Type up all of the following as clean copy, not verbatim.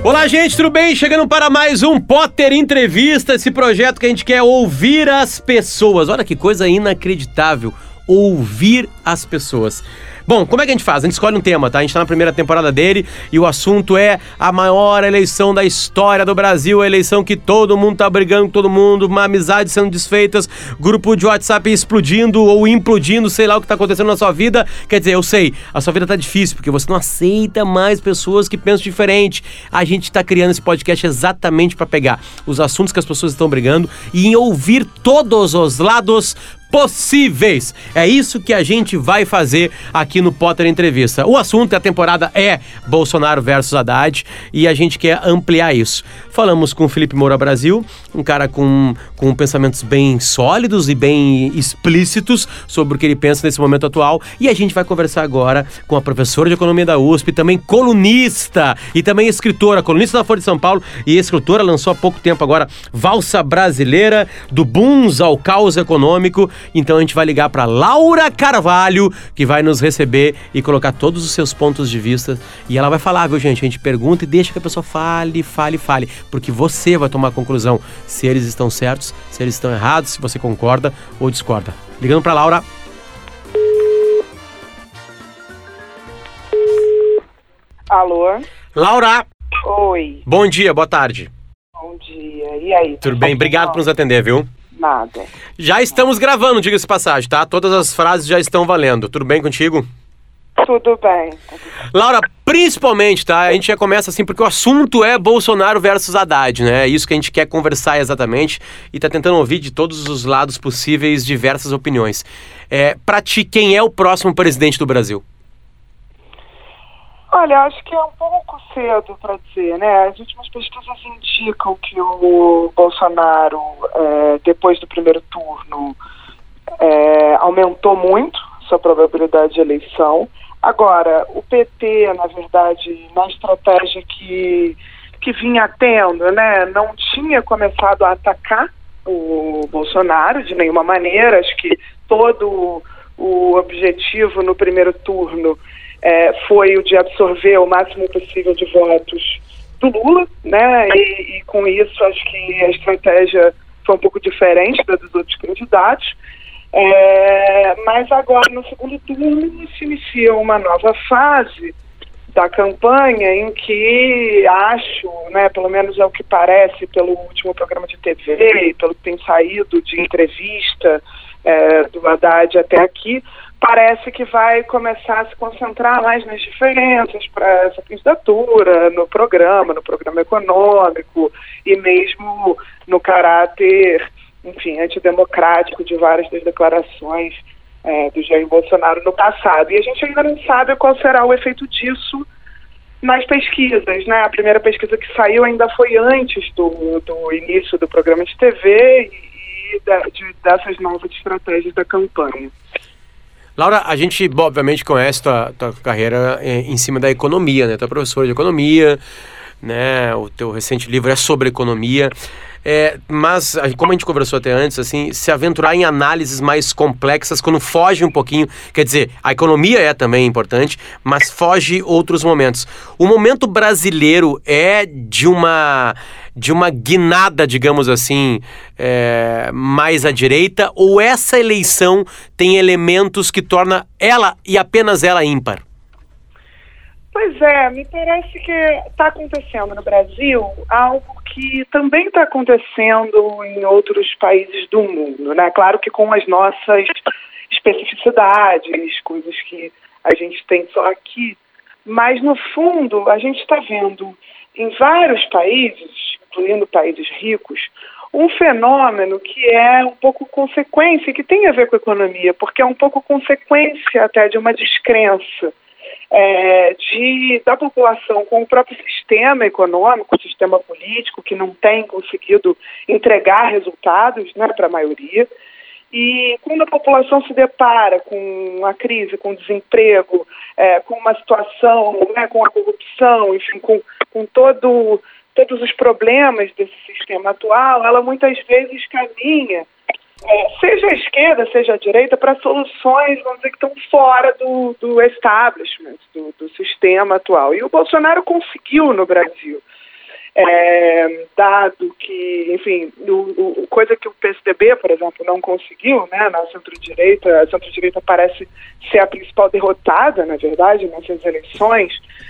Olá, gente, tudo bem? Chegando para mais um Potter Entrevista, esse projeto que a gente quer ouvir as pessoas. Olha que coisa inacreditável, ouvir as pessoas. Bom, como é que a gente faz? A gente escolhe um tema, tá? A gente tá na primeira temporada dele e o assunto é a maior eleição da história do Brasil, a eleição que todo mundo tá brigando com todo mundo, uma amizade sendo desfeitas, grupo de WhatsApp explodindo ou implodindo, sei lá o que tá acontecendo na sua vida. Quer dizer, eu sei, a sua vida tá difícil porque você não aceita mais pessoas que pensam diferente. A gente tá criando esse podcast exatamente para pegar os assuntos que as pessoas estão brigando e em ouvir todos os lados possíveis. É isso que a gente vai fazer aqui no Potter Entrevista. O assunto da temporada é Bolsonaro versus Haddad e a gente quer ampliar isso. Falamos com o Felipe Moura Brasil, um cara com pensamentos bem sólidos e bem explícitos sobre o que ele pensa nesse momento atual, e a gente vai conversar agora com a professora de Economia da USP, também colunista e também escritora, colunista da Folha de São Paulo e escritora, lançou há pouco tempo agora Valsa Brasileira, do Booms ao Caos Econômico. Então a gente vai ligar para Laura Carvalho, que vai nos receber e colocar todos os seus pontos de vista. E ela vai falar, viu, gente? A gente pergunta e deixa que a pessoa fale. Porque você vai tomar a conclusão se eles estão certos, se eles estão errados, se você concorda ou discorda. Ligando para Laura. Alô? Laura! Oi. Bom dia, boa tarde. Bom dia. E aí? Tudo bem? Obrigado por nos atender, viu? Nada. Já estamos gravando, diga-se de passagem, tá? Todas as frases já estão valendo. Tudo bem contigo? Tudo bem. Laura, principalmente, tá? A gente já começa assim porque o assunto é Bolsonaro versus Haddad, né? É isso que a gente quer conversar exatamente e tá tentando ouvir de todos os lados possíveis diversas opiniões. Pra ti, quem é o próximo presidente do Brasil? Olha, acho que é um pouco cedo para dizer, né? As últimas pesquisas indicam que o Bolsonaro, depois do primeiro turno, aumentou muito sua probabilidade de eleição. Agora, o PT, na verdade, na estratégia que vinha tendo, né, não tinha começado a atacar o Bolsonaro de nenhuma maneira. Acho que todo o objetivo no primeiro turno foi o de absorver o máximo possível de votos do Lula, né? E com isso acho que a estratégia foi um pouco diferente da dos outros candidatos. Mas agora, no segundo turno, se inicia uma nova fase da campanha em que acho, né, pelo menos é o que parece pelo último programa de TV e pelo que tem saído de entrevista do Haddad até aqui, parece que vai começar a se concentrar mais nas diferenças para essa candidatura, no programa econômico e mesmo no caráter, enfim, antidemocrático de várias das declarações do Jair Bolsonaro no passado. E a gente ainda não sabe qual será o efeito disso nas pesquisas, né? A primeira pesquisa que saiu ainda foi antes do início do programa de TV e dessas novas estratégias da campanha. Laura, a gente, obviamente, conhece tua carreira em cima da economia, né? Tu é professora de economia, né? O teu recente livro é sobre economia. Mas, como a gente conversou até antes, assim, se aventurar em análises mais complexas, quando foge um pouquinho, quer dizer, a economia é também importante, mas foge outros momentos. O momento brasileiro é de uma guinada, digamos assim, mais à direita, ou essa eleição tem elementos que torna ela e apenas ela ímpar? Pois é, me parece que está acontecendo no Brasil algo que também está acontecendo em outros países do mundo, né? Claro que com as nossas especificidades, coisas que a gente tem só aqui, mas no fundo a gente está vendo em vários países, incluindo países ricos, um fenômeno que é um pouco consequência, que tem a ver com a economia, porque é um pouco consequência até de uma descrença da população com o próprio sistema econômico, o sistema político, que não tem conseguido entregar resultados, né, para a maioria. E quando a população se depara com a crise, com o desemprego, com uma situação, né, com a corrupção, enfim, com todos os problemas desse sistema atual, ela muitas vezes caminha, seja a esquerda, seja a direita, para soluções, vamos dizer, que estão fora do establishment, do sistema atual. E o Bolsonaro conseguiu no Brasil dado que, enfim, coisa que o PSDB, por exemplo, não conseguiu, né, na centro-direita. A centro-direita parece ser a principal derrotada, na verdade, nessas eleições,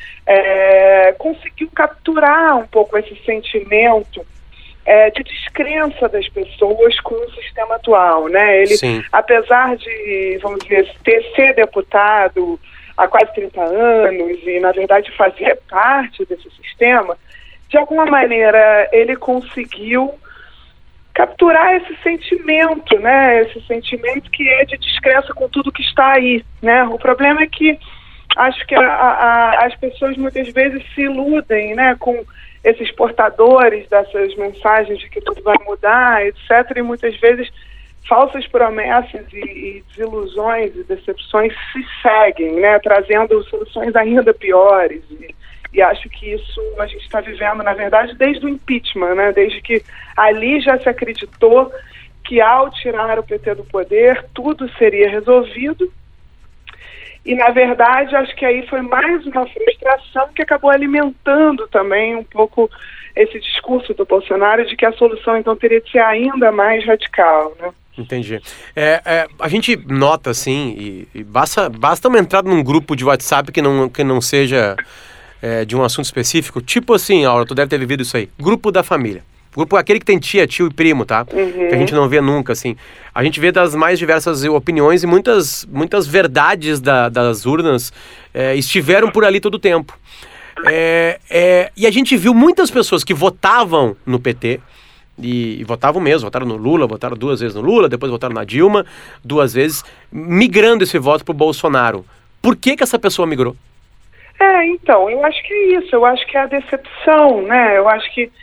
conseguiu capturar um pouco esse sentimento de descrença das pessoas com o sistema atual, né? Ele, Sim. apesar de, vamos dizer, ser deputado há quase 30 anos e, na verdade, fazer parte desse sistema, de alguma maneira ele conseguiu capturar esse sentimento, né? Esse sentimento que é de descrença com tudo que está aí, né? O problema é que acho que as pessoas muitas vezes se iludem, né, com esses portadores dessas mensagens de que tudo vai mudar, etc. E muitas vezes falsas promessas e desilusões e decepções se seguem, né, trazendo soluções ainda piores. E acho que isso a gente está vivendo, na verdade, desde o impeachment, né, desde que ali já se acreditou que ao tirar o PT do poder tudo seria resolvido. E, na verdade, acho que aí foi mais uma frustração que acabou alimentando também um pouco esse discurso do Bolsonaro de que a solução, então, teria de ser ainda mais radical, né? Entendi. A gente nota, assim, e basta uma entrada num grupo de WhatsApp que não seja de um assunto específico, tipo assim, Aura, tu deve ter vivido isso aí, grupo da família. Grupo aquele que tem tia, tio e primo, tá? Uhum. Que a gente não vê nunca, assim. A gente vê das mais diversas opiniões e muitas verdades das urnas estiveram por ali todo o tempo. E a gente viu muitas pessoas que votavam no PT, e votavam mesmo, votaram no Lula, votaram 2 vezes no Lula, depois votaram na Dilma, 2 vezes, migrando esse voto pro Bolsonaro. Por que essa pessoa migrou? Então, eu acho que é isso, eu acho que é a decepção, né? Eu acho que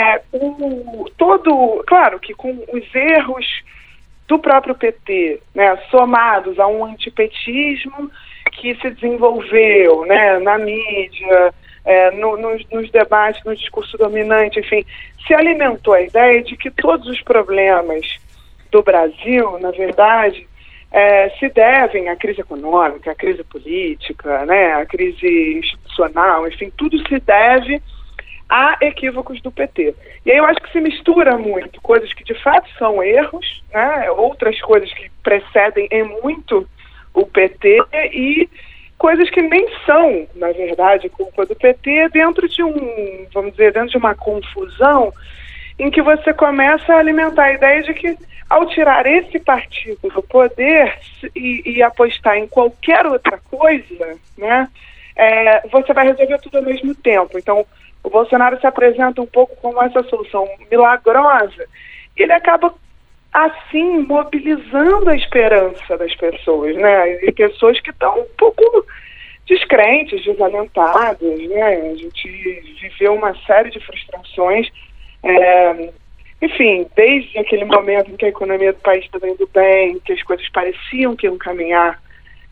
claro que com os erros do próprio PT, né, somados a um antipetismo que se desenvolveu, né, na mídia, nos debates, no discurso dominante, enfim, se alimentou a ideia de que todos os problemas do Brasil, na verdade, se devem à crise econômica, à crise política, né, à crise institucional, enfim, tudo se deve a equívocos do PT. E aí eu acho que se mistura muito coisas que de fato são erros, né, outras coisas que precedem em muito o PT e coisas que nem são, na verdade, culpa do PT dentro de dentro de uma confusão em que você começa a alimentar a ideia de que ao tirar esse partido do poder e apostar em qualquer outra coisa, né, você vai resolver tudo ao mesmo tempo. Então, o Bolsonaro se apresenta um pouco como essa solução milagrosa e ele acaba, assim, mobilizando a esperança das pessoas, né? E pessoas que estão um pouco descrentes, desalentadas, né? A gente viveu uma série de frustrações, enfim, desde aquele momento em que a economia do país estava indo bem, que as coisas pareciam que iam caminhar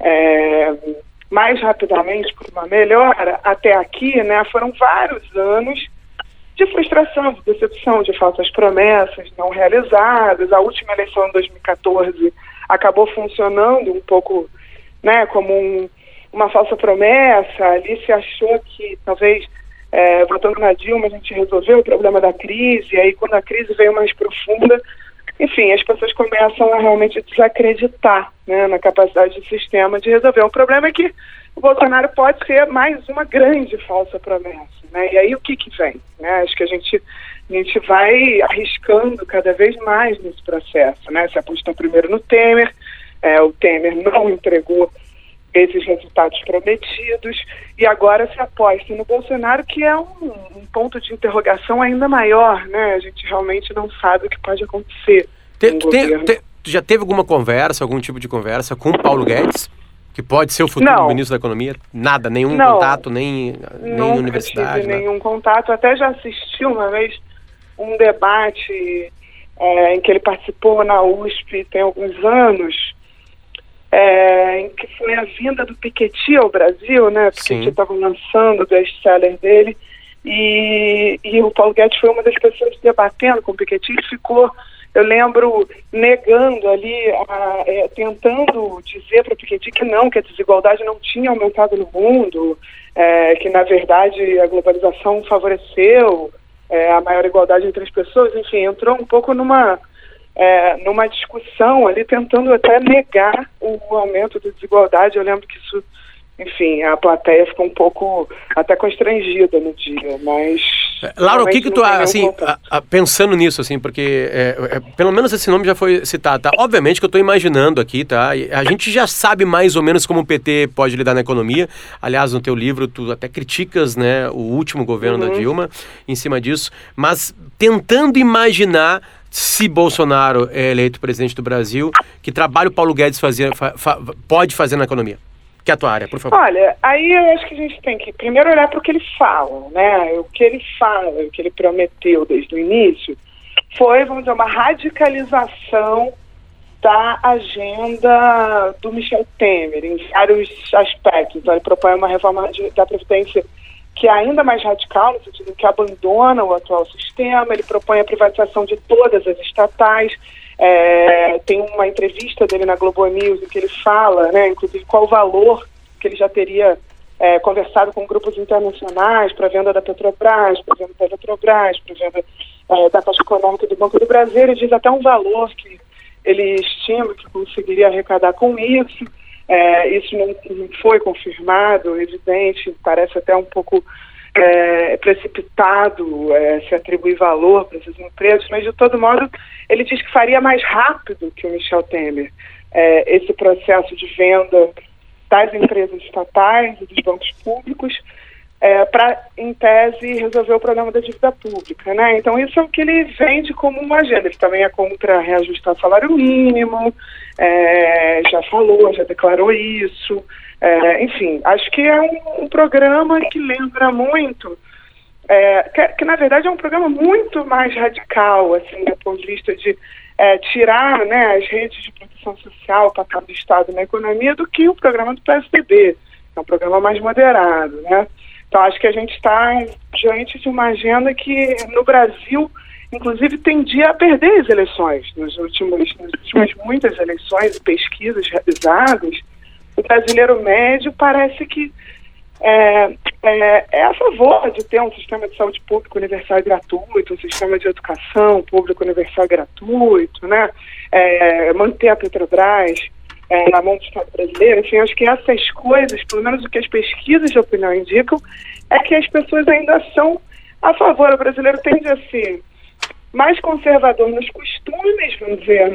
mais rapidamente por uma melhora, até aqui, né, foram vários anos de frustração, de decepção, de falsas promessas não realizadas. A última eleição em 2014 acabou funcionando um pouco, né, como uma falsa promessa. Ali se achou que talvez votando na Dilma a gente resolveu o problema da crise, e aí quando a crise veio mais profunda, enfim, as pessoas começam a realmente desacreditar, né, na capacidade do sistema de resolver. O problema é que o Bolsonaro pode ser mais uma grande falsa promessa, né? E aí o que vem? Né? Acho que a gente vai arriscando cada vez mais nesse processo, né? Se apostou primeiro no Temer, o Temer não entregou esses resultados prometidos, e agora se aposta no Bolsonaro, que é um ponto de interrogação ainda maior, né? A gente realmente não sabe o que pode acontecer. Já teve alguma conversa, algum tipo de conversa com o Paulo Guedes, que pode ser o futuro ministro da Economia? Nada, nenhum contato, nem universidade? Não tive nenhum contato, até já assisti uma vez um debate em que ele participou na USP tem alguns anos, em que foi a vinda do Piketty ao Brasil, né? Porque ele estava lançando o best-seller dele, e o Paulo Guedes foi uma das pessoas debatendo com o Piketty. Ele ficou, eu lembro, negando ali, tentando dizer para o Piketty que a desigualdade não tinha aumentado no mundo, que na verdade a globalização favoreceu a maior igualdade entre as pessoas, enfim, entrou um pouco numa discussão ali, tentando até negar o aumento da desigualdade. Eu lembro que isso, enfim, a plateia ficou um pouco até constrangida no dia, mas... Laura, o que tu, assim, pensando nisso, assim, porque pelo menos esse nome já foi citado, tá? Obviamente que eu tô imaginando aqui, tá? A gente já sabe mais ou menos como o PT pode lidar na economia. Aliás, no teu livro, tu até criticas, né, o último governo da Dilma em cima disso, mas tentando imaginar se Bolsonaro é eleito presidente do Brasil, que trabalho o Paulo Guedes pode fazer na economia? Que é a tua área, por favor. Olha, aí eu acho que a gente tem que primeiro olhar para o que ele fala, né? O que ele fala, o que ele prometeu desde o início, foi, vamos dizer, uma radicalização da agenda do Michel Temer, em vários aspectos. Então, ele propõe uma reforma da Previdência que é ainda mais radical, no sentido que abandona o atual sistema. Ele propõe a privatização de todas as estatais. Tem uma entrevista dele na Globo News em que ele fala, né, inclusive, qual o valor que ele já teria conversado com grupos internacionais para a venda da Petrobras, para a venda da Eletrobras, para a venda da Caixa Econômica do Banco do Brasil. Ele diz até um valor que ele estima que conseguiria arrecadar com isso. Isso não foi confirmado, evidente, parece até um pouco precipitado se atribuir valor para esses empresas, mas de todo modo ele diz que faria mais rápido que o Michel Temer esse processo de venda das empresas estatais e dos bancos públicos para, em tese, resolver o problema da dívida pública, né? Então isso é o que ele vende como uma agenda. Ele também é contra reajustar o salário mínimo, já falou, já declarou isso. Enfim, acho que é um programa que lembra muito, que na verdade é um programa muito mais radical, assim, do ponto de vista de tirar, né, as redes de proteção social, o papel do Estado na economia, do que o programa do PSDB, que é um programa mais moderado, né? Então acho que a gente está diante de uma agenda que no Brasil, inclusive, tendia a perder as eleições. Nas últimas muitas eleições e pesquisas realizadas, o brasileiro médio parece que é a favor de ter um sistema de saúde público universal e gratuito, um sistema de educação público universal e gratuito, né? Manter a Petrobras na mão do Estado brasileiro. Enfim, acho que essas coisas, pelo menos o que as pesquisas de opinião indicam, é que as pessoas ainda são a favor. O brasileiro tende a ser mais conservador nos costumes, vamos dizer,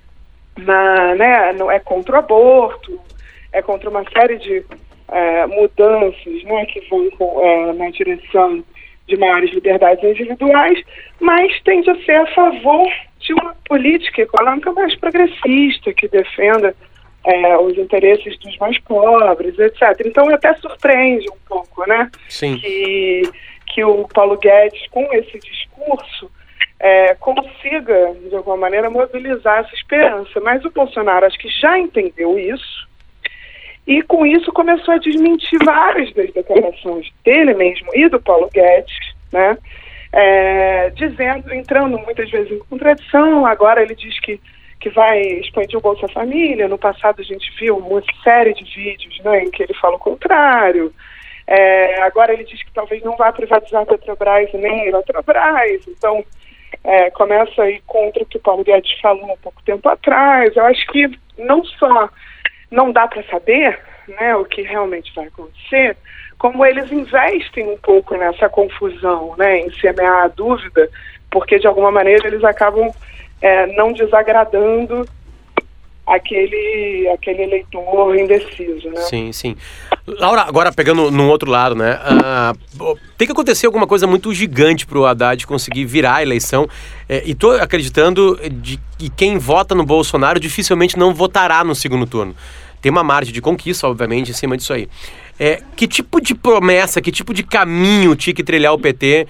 é contra o aborto, é contra uma série de mudanças, né, que vão na direção de maiores liberdades individuais, mas tende a ser a favor de uma política econômica mais progressista, que defenda os interesses dos mais pobres, etc. Então até surpreende um pouco, né? Sim. Que o Paulo Guedes, com esse discurso, consiga, de alguma maneira, mobilizar essa esperança. Mas o Bolsonaro acho que já entendeu isso, e com isso começou a desmentir várias das declarações dele mesmo e do Paulo Guedes, né? Entrando muitas vezes em contradição. Agora ele diz que vai expandir o Bolsa Família. No passado a gente viu uma série de vídeos, né, em que ele fala o contrário. Agora ele diz que talvez não vá privatizar a Petrobras nem a Eletrobras. Então começa a ir contra o que o Paulo Guedes falou um pouco tempo atrás. Eu acho que não só não dá para saber, né, o que realmente vai acontecer, como eles investem um pouco nessa confusão, né, em semear a dúvida, porque de alguma maneira eles acabam não desagradando aquele eleitor indeciso, né? Sim, sim. Laura, agora pegando num outro lado, né? Tem que acontecer alguma coisa muito gigante para o Haddad conseguir virar a eleição. E tô acreditando que quem vota no Bolsonaro dificilmente não votará no segundo turno. Tem uma margem de conquista, obviamente, em cima disso aí. Que tipo de promessa, que tipo de caminho tinha que trilhar o PT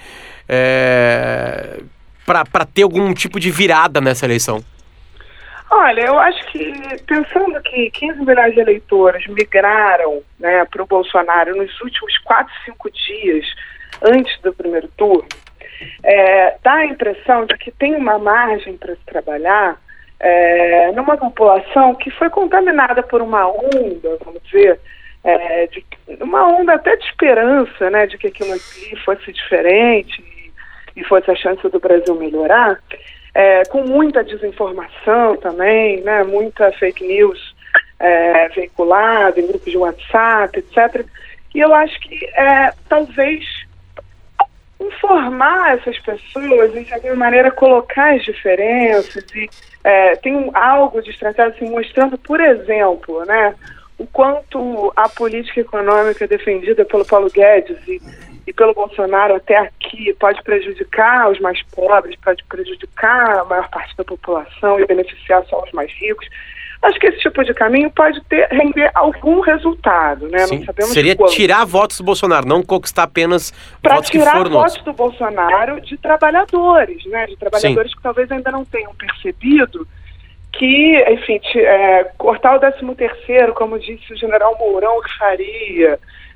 para ter algum tipo de virada nessa eleição? Olha, eu acho que, pensando que 15 milhões de eleitores migraram, né, para o Bolsonaro nos últimos 4, 5 dias antes do primeiro turno, dá a impressão de que tem uma margem para se trabalhar numa população que foi contaminada por uma onda, vamos dizer, uma onda até de esperança, né, de que aquilo aqui fosse diferente e fosse a chance do Brasil melhorar, com muita desinformação também, né, muita fake news veiculada em grupos de WhatsApp, etc. E eu acho que talvez informar essas pessoas e, de alguma maneira, colocar as diferenças e tem algo de estratégia assim, mostrando, por exemplo, né, o quanto a política econômica defendida pelo Paulo Guedes e pelo Bolsonaro até aqui pode prejudicar os mais pobres, pode prejudicar a maior parte da população e beneficiar só os mais ricos. Acho que esse tipo de caminho pode render algum resultado, né? Sim, não sabemos seria quando. tirar votos do Bolsonaro, não conquistar apenas Pra votos que tirar foram votos do Bolsonaro de trabalhadores, né? De trabalhadores que talvez ainda não tenham percebido que, enfim, cortar o 13º, como disse o general Mourão que faria,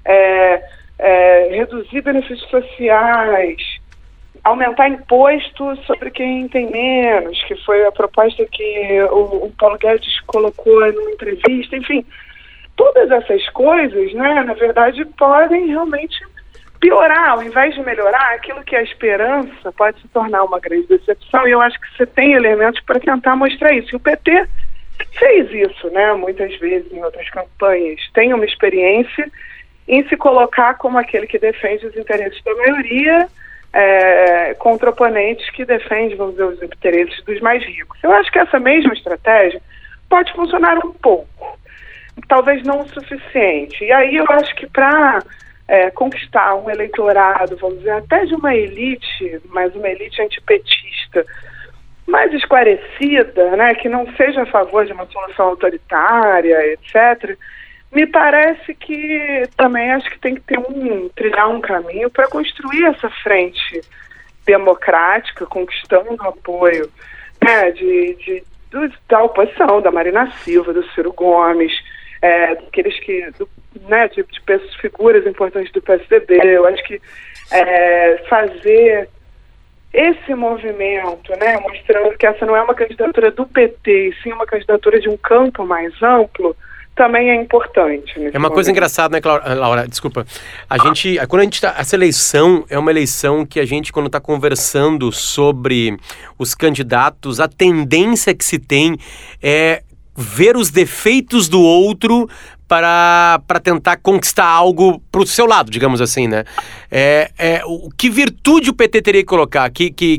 reduzir benefícios sociais, aumentar imposto sobre quem tem menos, que foi a proposta que o Paulo Guedes colocou numa entrevista, enfim, todas essas coisas, né, na verdade, podem realmente piorar, ao invés de melhorar, aquilo que é a esperança pode se tornar uma grande decepção, e eu acho que você tem elementos para tentar mostrar isso. E o PT fez isso, né, muitas vezes em outras campanhas, tem uma experiência em se colocar como aquele que defende os interesses da maioria, contra oponentes que defendem, vamos dizer, os interesses dos mais ricos. Eu acho que essa mesma estratégia pode funcionar um pouco, talvez não o suficiente. E aí eu acho que para conquistar um eleitorado, vamos dizer, até de uma elite, mas uma elite antipetista, mais esclarecida, né, que não seja a favor de uma solução autoritária, etc., me parece que também acho que tem que trilhar um caminho para construir essa frente democrática, conquistando o apoio, né, da oposição, da Marina Silva, do Ciro Gomes, daqueles de figuras importantes do PSDB. Eu acho que fazer esse movimento, né, mostrando que essa não é uma candidatura do PT, e sim uma candidatura de um campo mais amplo, também é importante. É uma coisa engraçada, né, Laura? Desculpa. Essa eleição é uma eleição que a gente, quando está conversando sobre os candidatos, a tendência que se tem é ver os defeitos do outro para tentar conquistar algo para o seu lado, digamos assim, né? Que virtude o PT teria que colocar?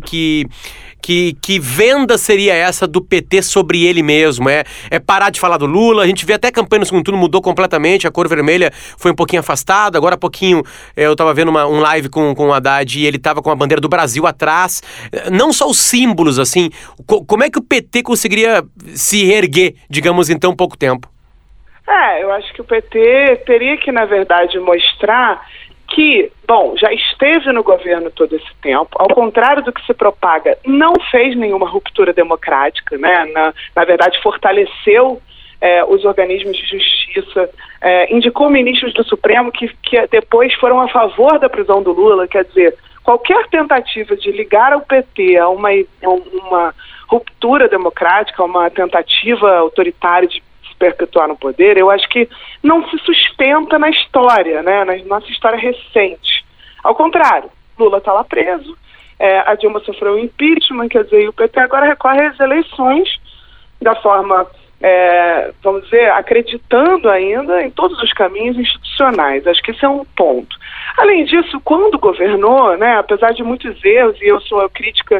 Que venda seria essa do PT sobre ele mesmo? É parar de falar do Lula? A gente vê até a campanha no segundo turno mudou completamente, a cor vermelha foi um pouquinho afastada, agora há pouquinho eu estava vendo um live com o Haddad e ele estava com a bandeira do Brasil atrás. Não só os símbolos, assim, como é que o PT conseguiria se reerguer, digamos, em tão pouco tempo? Eu acho que o PT teria que, na verdade, mostrar que, já esteve no governo todo esse tempo, ao contrário do que se propaga, não fez nenhuma ruptura democrática, né? Na verdade, fortaleceu os organismos de justiça, indicou ministros do Supremo que depois foram a favor da prisão do Lula. Quer dizer, qualquer tentativa de ligar ao PT a uma ruptura democrática, a uma tentativa autoritária de perpetuar no poder, eu acho que não se sustenta na história, né, na nossa história recente. Ao contrário, Lula está lá preso, a Dilma sofreu impeachment, quer dizer, e o PT agora recorre às eleições da forma, vamos dizer, acreditando ainda em todos os caminhos institucionais. Acho que esse é um ponto. Além disso, quando governou, né, apesar de muitos erros, e eu sou crítica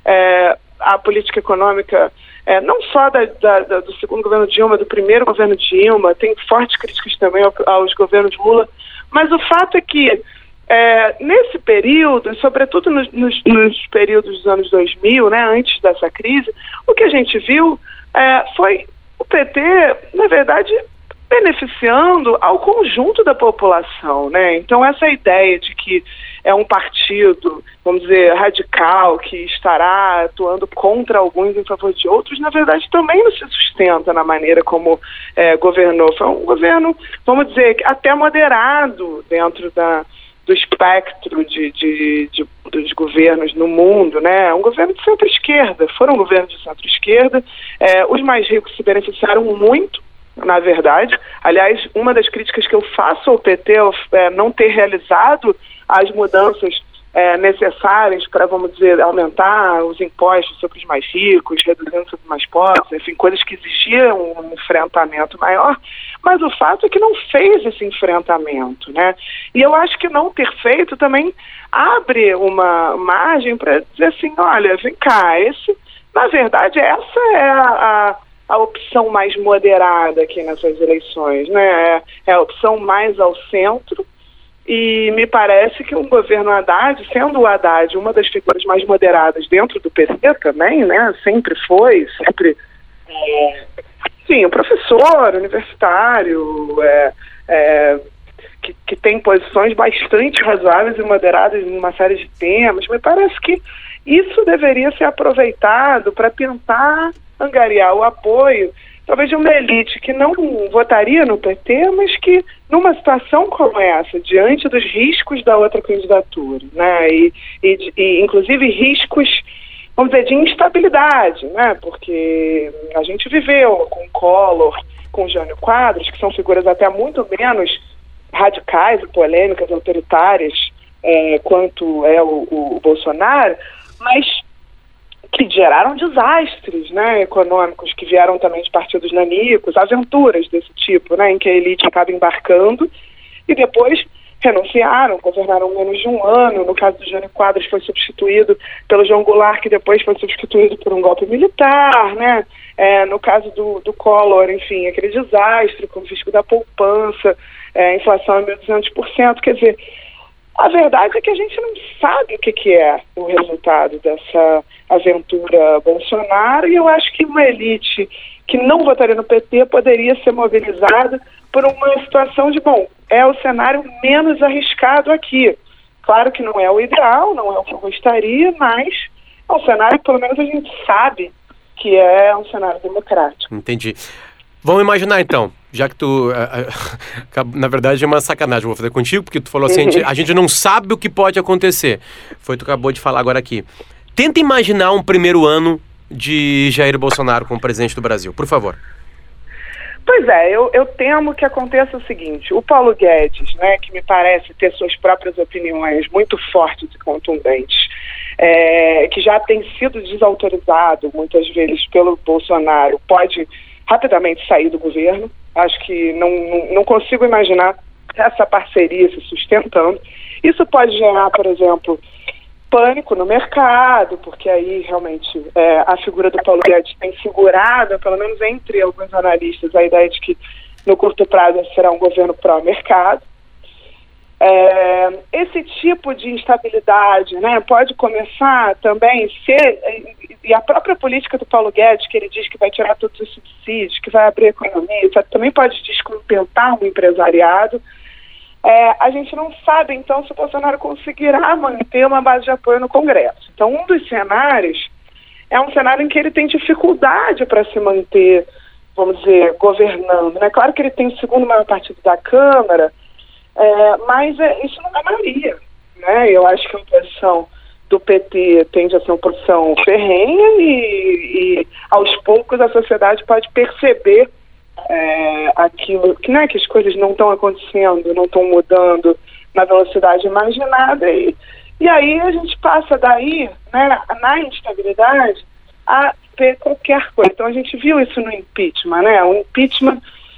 à política econômica, não só do segundo governo Dilma, do primeiro governo Dilma, tem fortes críticas também aos governos Lula, mas o fato é que nesse período, sobretudo nos períodos dos anos 2000, né, antes dessa crise, o que a gente viu foi o PT, na verdade, beneficiando ao conjunto da população, né? Então essa ideia de que é um partido, vamos dizer, radical, que estará atuando contra alguns em favor de outros, na verdade também não se sustenta na maneira como governou. Foi um governo, vamos dizer, até moderado dentro do espectro dos governos no mundo, né? Um governo de centro-esquerda, foram governos de centro-esquerda, os mais ricos se beneficiaram muito, na verdade. Aliás, uma das críticas que eu faço ao PT é não ter realizado as mudanças necessárias para, vamos dizer, aumentar os impostos sobre os mais ricos, reduzindo sobre os mais pobres, enfim, coisas que exigiam um enfrentamento maior, mas o fato é que não fez esse enfrentamento, né? E eu acho que não ter feito também abre uma margem para dizer assim, olha, vem cá, na verdade, essa é a opção mais moderada aqui nessas eleições, né? É a opção mais ao centro. E me parece que o governo Haddad, sendo o Haddad uma das figuras mais moderadas dentro do PT também, né? Sempre foi, sim, um professor universitário, que tem posições bastante razoáveis e moderadas em uma série de temas. Me parece que isso deveria ser aproveitado para tentar angariar o apoio, talvez de uma elite que não votaria no PT, mas que, numa situação como essa, diante dos riscos da outra candidatura, né, e inclusive riscos, vamos dizer, de instabilidade, né, porque a gente viveu com Collor, com Jânio Quadros, que são figuras até muito menos radicais e polêmicas, autoritárias, quanto é o Bolsonaro, mas que geraram desastres, né, econômicos, que vieram também de partidos nanicos, aventuras desse tipo, né, em que a elite acaba embarcando e depois renunciaram, governaram menos de um ano. No caso do Jânio Quadros foi substituído pelo João Goulart, que depois foi substituído por um golpe militar, né? No caso do Collor, enfim, aquele desastre com o fisco da poupança, inflação a 1.200%, quer dizer, a verdade é que a gente não sabe o que é o resultado dessa aventura Bolsonaro, e eu acho que uma elite que não votaria no PT poderia ser mobilizada por uma situação de, bom, é o cenário menos arriscado aqui. Claro que não é o ideal, não é o que eu gostaria, mas é um cenário que pelo menos a gente sabe que é um cenário democrático. Entendi. Vamos imaginar então, já que tu, na verdade é uma sacanagem, vou fazer contigo, porque tu falou assim, a gente não sabe o que pode acontecer. Foi o que tu acabou de falar agora aqui. Tenta imaginar um primeiro ano de Jair Bolsonaro como presidente do Brasil, por favor. Pois é, eu temo que aconteça o seguinte, o Paulo Guedes, né, que me parece ter suas próprias opiniões muito fortes e contundentes, que já tem sido desautorizado muitas vezes pelo Bolsonaro, pode rapidamente sair do governo. Acho que não consigo imaginar essa parceria se sustentando. Isso pode gerar, por exemplo, pânico no mercado, porque aí realmente a figura do Paulo Guedes tem segurado, pelo menos entre alguns analistas, a ideia de que no curto prazo será um governo pró-mercado. Esse tipo de instabilidade, né, pode começar também e a própria política do Paulo Guedes, que ele diz que vai tirar todos os subsídios, que vai abrir a economia, isso também pode descontentar o empresariado. A gente não sabe, então, se o Bolsonaro conseguirá manter uma base de apoio no Congresso. Então, um dos cenários é um cenário em que ele tem dificuldade para se manter, vamos dizer, governando, né? Claro que ele tem o segundo maior partido da Câmara, mas isso não é maioria, né? Eu acho que a oposição do PT tende a ser uma oposição ferrenha e aos poucos a sociedade pode perceber aquilo, que, né, que as coisas não estão acontecendo, não estão mudando na velocidade imaginada e aí a gente passa daí, né, na instabilidade a ver qualquer coisa. Então a gente viu isso no impeachment, né? O impeachment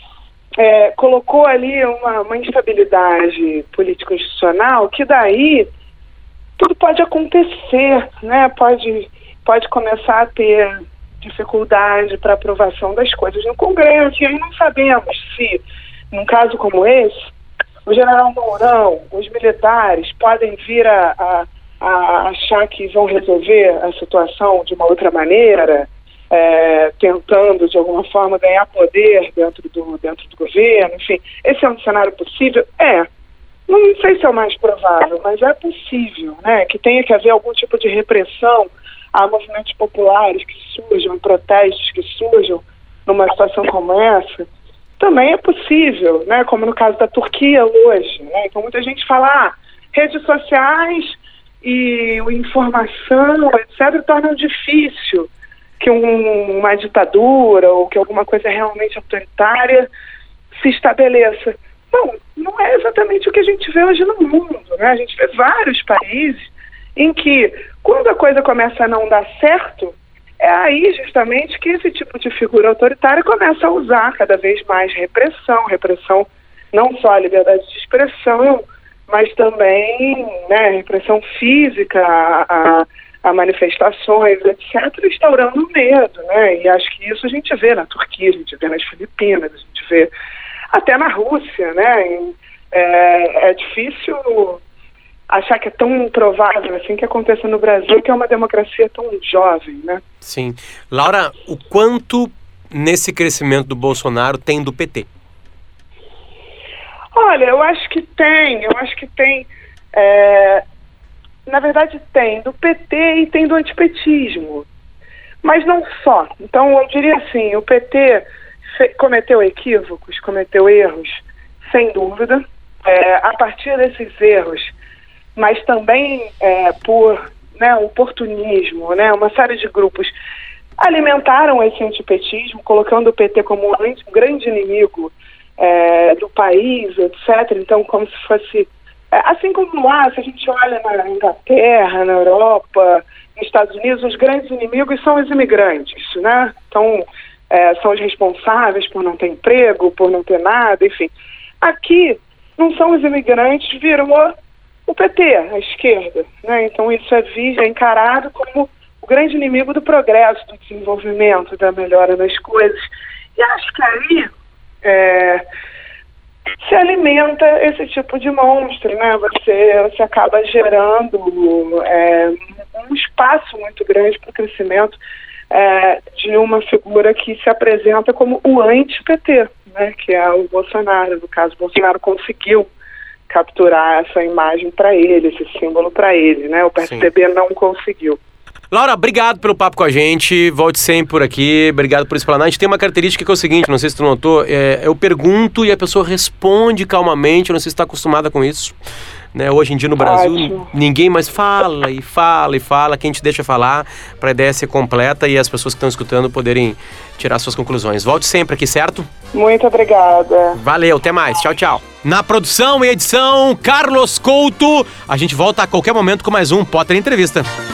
colocou ali uma instabilidade político-institucional que daí tudo pode acontecer, né? Pode começar a ter dificuldade para aprovação das coisas no Congresso, e aí não sabemos se, num caso como esse, o general Mourão, os militares podem vir a achar que vão resolver a situação de uma outra maneira, tentando de alguma forma ganhar poder dentro do governo, enfim. Esse é um cenário possível? Não sei se é o mais provável, mas é possível, né? Que tenha que haver algum tipo de repressão a movimentos populares que surjam, protestos que surjam numa situação como essa. Também é possível, né? Como no caso da Turquia hoje, né? Então muita gente fala, redes sociais e informação, etc., tornam difícil que uma ditadura ou que alguma coisa realmente autoritária se estabeleça. Não é exatamente o que a gente vê hoje no mundo, né? A gente vê vários países em que, quando a coisa começa a não dar certo, é aí justamente que esse tipo de figura autoritária começa a usar cada vez mais repressão não só à liberdade de expressão, mas também, né, repressão física a manifestações, etc., instaurando medo, né? E acho que isso a gente vê na Turquia, a gente vê nas Filipinas, a gente vê até na Rússia, né? É difícil achar que é tão provável assim que aconteça no Brasil, que é uma democracia tão jovem, né? Sim. Laura, o quanto nesse crescimento do Bolsonaro tem do PT? Olha, eu acho que tem, na verdade tem do PT e tem do antipetismo, mas não só. Então eu diria assim, o PT cometeu equívocos, cometeu erros, sem dúvida, a partir desses erros, mas também por, né, oportunismo, né, uma série de grupos alimentaram esse antipetismo, colocando o PT como um grande inimigo do país, etc. Então, como se fosse... assim como lá, se a gente olha na Inglaterra, na Europa, nos Estados Unidos, os grandes inimigos são os imigrantes, né? Então, são os responsáveis por não ter emprego, por não ter nada, enfim. Aqui, não são os imigrantes, virou o PT, a esquerda, né? Então, isso é encarado como o grande inimigo do progresso, do desenvolvimento, da melhora das coisas. E acho que aí se alimenta esse tipo de monstro, né? Você acaba gerando um espaço muito grande para o crescimento de uma figura que se apresenta como o anti-PT, né? Que é o Bolsonaro. No caso, o Bolsonaro conseguiu capturar essa imagem para ele, esse símbolo para ele, né? O PSDB não conseguiu. Laura, obrigado pelo papo com a gente, volte sempre por aqui, obrigado por explanar. A gente tem uma característica que é o seguinte, não sei se tu notou, eu pergunto e a pessoa responde calmamente, eu não sei se está acostumada com isso, né? Hoje em dia no Brasil, ninguém mais fala e fala e fala, quem te deixa falar, para a ideia ser completa e as pessoas que estão escutando poderem tirar suas conclusões. Volte sempre aqui, certo? Muito obrigada. Valeu, até mais, tchau, tchau. Na produção e edição, Carlos Couto, a gente volta a qualquer momento com mais um Potter Entrevista.